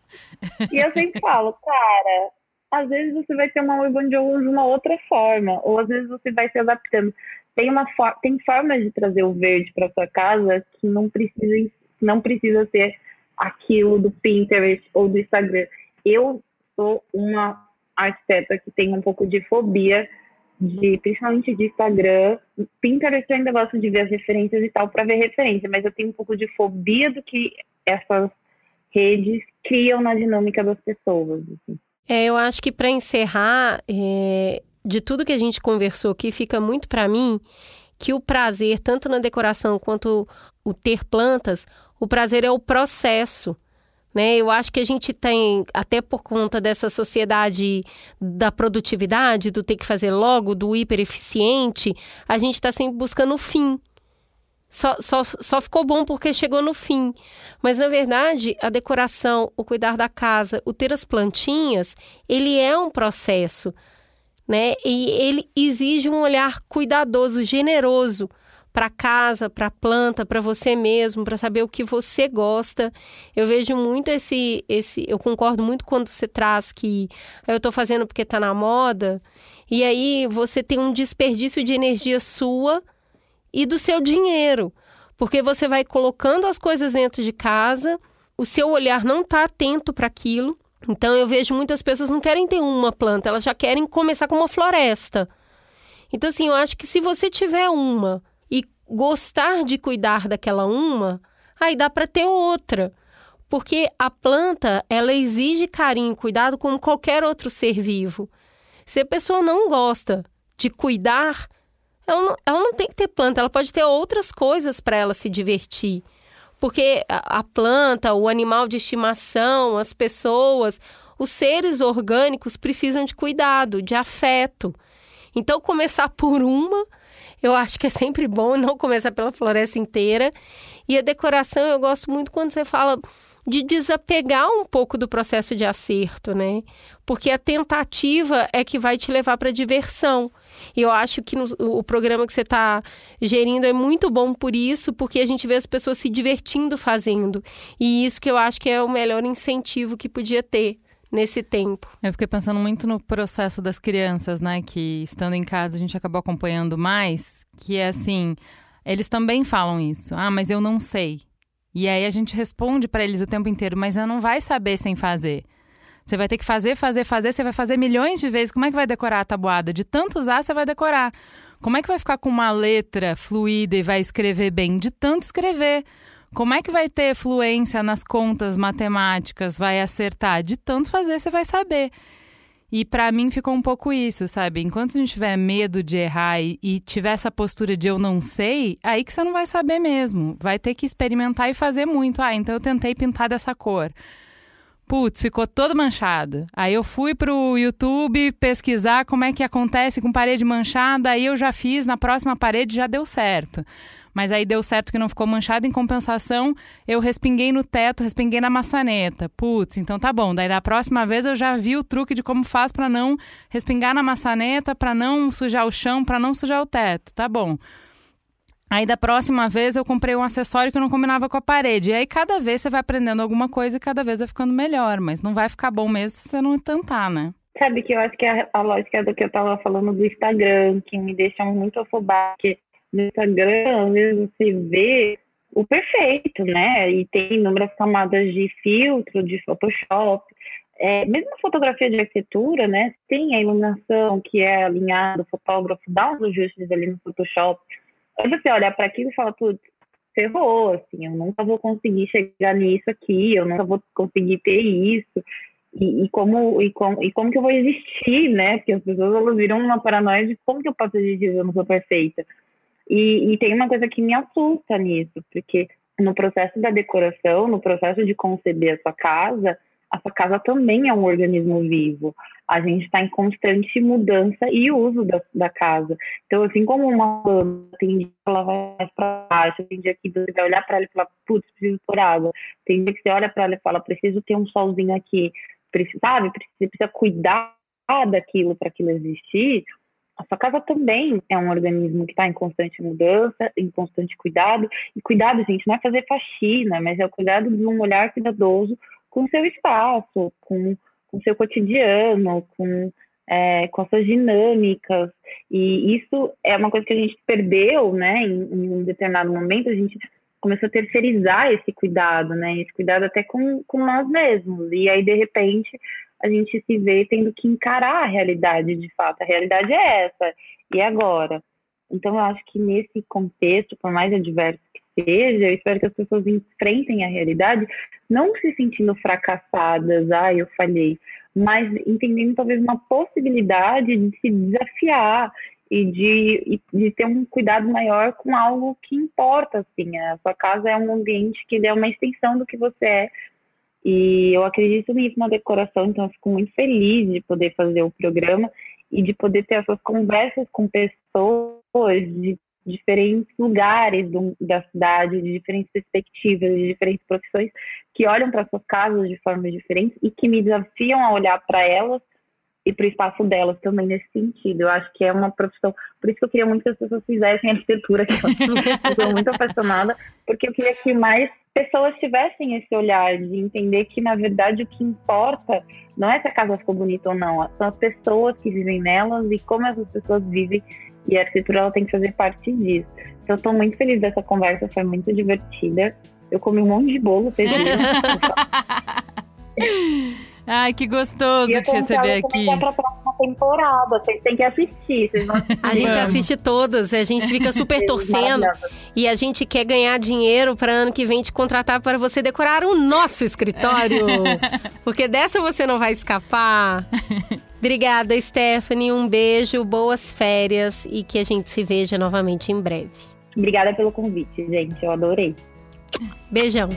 E eu sempre falo, cara, às vezes você vai ter uma Urban Jungle de uma outra forma, ou às vezes você vai se adaptando. Tem, uma for- tem formas de trazer o verde para sua casa que não precisa não precisa ser aquilo do Pinterest ou do Instagram. Eu sou uma arquiteta que tem um pouco de fobia, de, principalmente de Instagram. Pinterest eu ainda gosto de ver as referências e tal, para ver referência, mas eu tenho um pouco de fobia do que essas redes criam na dinâmica das pessoas. Assim. É, eu acho que para encerrar, é, de tudo que a gente conversou aqui, fica muito para mim que o prazer, tanto na decoração quanto o ter plantas, o prazer é o processo, né? Eu acho que a gente tem, até por conta dessa sociedade da produtividade, do ter que fazer logo, do hipereficiente, a gente está sempre buscando o fim. Só, só, só ficou bom porque chegou no fim. Mas, na verdade, a decoração, o cuidar da casa, o ter as plantinhas, ele é um processo, né? E ele exige um olhar cuidadoso, generoso para a casa, para a planta, para você mesmo, para saber o que você gosta. Eu vejo muito esse, esse... Eu concordo muito quando você traz que eu estou fazendo porque está na moda, e aí você tem um desperdício de energia sua e do seu dinheiro, porque você vai colocando as coisas dentro de casa, o seu olhar não está atento para aquilo. Então, eu vejo muitas pessoas não querem ter uma planta, elas já querem começar com uma floresta. Então, assim, eu acho que se você tiver uma e gostar de cuidar daquela uma, aí dá para ter outra. Porque a planta, ela exige carinho e cuidado como qualquer outro ser vivo. Se a pessoa não gosta de cuidar, ela não, ela não tem que ter planta, ela pode ter outras coisas para ela se divertir. Porque a planta, o animal de estimação, as pessoas, os seres orgânicos precisam de cuidado, de afeto. Então, começar por uma, eu acho que é sempre bom, não começar pela floresta inteira. E a decoração, eu gosto muito quando você fala de desapegar um pouco do processo de acerto, né? Porque a tentativa é que vai te levar para a diversão. E eu acho que no, o programa que você está gerindo é muito bom por isso, porque a gente vê as pessoas se divertindo fazendo. E isso que eu acho que é o melhor incentivo que podia ter nesse tempo. Eu fiquei pensando muito no processo das crianças, né? Que estando em casa a gente acabou acompanhando mais, que é assim, eles também falam isso. Ah, mas eu não sei. E aí a gente responde para eles o tempo inteiro, mas você não vai saber sem fazer. Você vai ter que fazer, fazer, fazer, você vai fazer milhões de vezes. Como é que vai decorar a tabuada? De tanto usar, você vai decorar. Como é que vai ficar com uma letra fluida e vai escrever bem? De tanto escrever. Como é que vai ter fluência nas contas matemáticas? Vai acertar? De tanto fazer, você vai saber. E para mim ficou um pouco isso, sabe? Enquanto a gente tiver medo de errar e, e tiver essa postura de eu não sei, aí que você não vai saber mesmo. Vai ter que experimentar e fazer muito. Ah, então eu tentei pintar dessa cor. Putz, ficou todo manchado. Aí eu fui pro YouTube pesquisar como é que acontece com parede manchada, aí eu já fiz, na próxima parede já deu certo. Mas aí deu certo que não ficou manchado, em compensação, eu respinguei no teto, respinguei na maçaneta. Putz, então tá bom. Daí da próxima vez eu já vi o truque de como faz para não respingar na maçaneta, para não sujar o chão, para não sujar o teto. Tá bom. Aí da próxima vez eu comprei um acessório que não combinava com a parede. E aí cada vez você vai aprendendo alguma coisa e cada vez vai ficando melhor. Mas não vai ficar bom mesmo se você não tentar, né? Sabe que eu acho que a, a lógica do que eu tava falando do Instagram, que me deixa muito afobada, porque no Instagram, às vezes você vê o perfeito, né? E tem inúmeras camadas de filtro, de Photoshop. É, mesmo a fotografia de arquitetura, né? Tem a iluminação que é alinhada, o fotógrafo dá uns ajustes ali no Photoshop. Aí você olha para aquilo e fala, putz, ferrou, assim, eu nunca vou conseguir chegar nisso aqui, eu nunca vou conseguir ter isso. E, e, como, e, como, e como que eu vou existir, né? Porque as pessoas elas viram uma paranoia de como que eu posso existir se eu não sou perfeita. E, e tem uma coisa que me assusta nisso, porque no processo da decoração, no processo de conceber a sua casa, a sua casa também é um organismo vivo. A gente está em constante mudança e uso da, da casa. Então, assim como uma planta, tem dia que ela vai mais para baixo, tem dia que você vai olhar para ela e falar, putz, preciso pôr água. Tem dia que você olha para ela e fala, preciso ter um solzinho aqui. Precisa, sabe? Você precisa cuidar daquilo para aquilo existir. A sua casa também é um organismo que está em constante mudança, em constante cuidado. E cuidado, gente, não é fazer faxina, mas é o cuidado de um olhar cuidadoso com o seu espaço, com o seu cotidiano, com, é, com as suas dinâmicas. E isso é uma coisa que a gente perdeu, né? Em, em um determinado momento, a gente começou a terceirizar esse cuidado, né? Esse cuidado até com, com nós mesmos. E aí, de repente, a gente se vê tendo que encarar a realidade, de fato. A realidade é essa. E agora? Então, eu acho que nesse contexto, por mais adverso que seja, eu espero que as pessoas enfrentem a realidade, não se sentindo fracassadas, ah, eu falhei, mas entendendo talvez uma possibilidade de se desafiar e de, de ter um cuidado maior com algo que importa, assim. A sua casa é um ambiente que é uma extensão do que você é. E eu acredito nisso na decoração, então eu fico muito feliz de poder fazer o programa e de poder ter essas conversas com pessoas de diferentes lugares do, da cidade, de diferentes perspectivas, de diferentes profissões, que olham para suas casas de formas diferentes e que me desafiam a olhar para elas e para o espaço delas também nesse sentido. Eu acho que é uma profissão, por isso que eu queria muito que as pessoas fizessem arquitetura, que eu estou muito apaixonada, porque eu queria que mais pessoas tivessem esse olhar de entender que, na verdade, o que importa não é se a casa ficou bonita ou não, são as pessoas que vivem nelas e como essas pessoas vivem, e a arquitetura ela tem que fazer parte disso. Então, eu estou muito feliz dessa conversa, foi muito divertida. Eu comi um monte de bolo, vocês viram? Ai, que gostoso te receber aqui. E para a próxima temporada, vocês têm que assistir. Vocês vão assistir. A gente assiste todas, a gente fica super torcendo e a gente quer ganhar dinheiro para ano que vem te contratar para você decorar o nosso escritório. Porque dessa você não vai escapar. Obrigada, Stephanie. Um beijo, boas férias e que a gente se veja novamente em breve. Obrigada pelo convite, gente. Eu adorei. Beijão.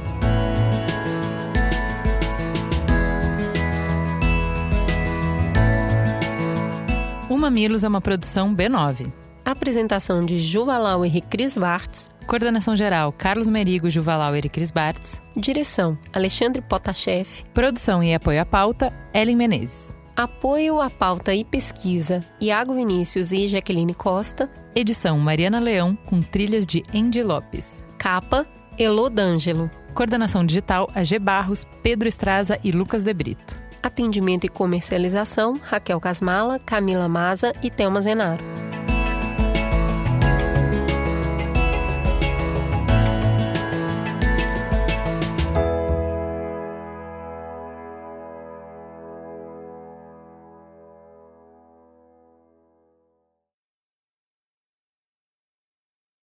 O Mamilos é uma produção B nove. Apresentação de Juvalau e Cris Bartz. Coordenação geral, Carlos Merigo, Juvalauer e Cris Bartz. Direção, Alexandre Potashev. Produção e apoio à pauta, Ellen Menezes. Apoio à pauta e pesquisa, Iago Vinícius e Jaqueline Costa. Edição, Mariana Leão, com trilhas de Andy Lopes. Capa, Elô D'Angelo. Coordenação digital, A G Barros, Pedro Estraza e Lucas De Brito. Atendimento e comercialização, Raquel Casmala, Camila Maza e Thelma Zenaro.